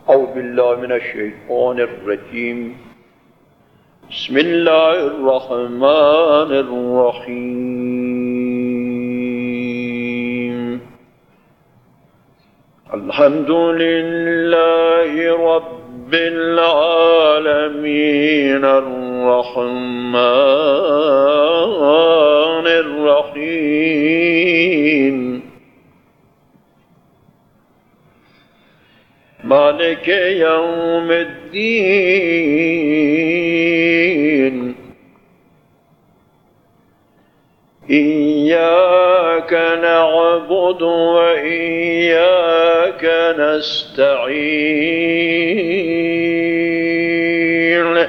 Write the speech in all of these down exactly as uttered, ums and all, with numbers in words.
أعوذ بالله من الشيطان الرجيم. بسم الله الرحمن الرحيم. الحمد لله رب العالمين الرحمن الرحيم مالك يوم الدين. إياك نعبد وإياك نستعين.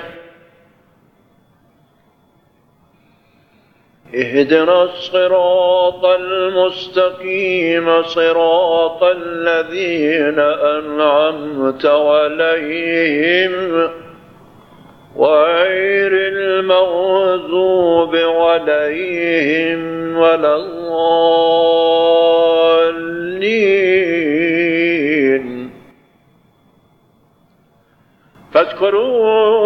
اهدنا الصراط المستقيم صراط الذين أنعمت عليهم غير المغضوب عليهم ولا الضالين. فاذكرون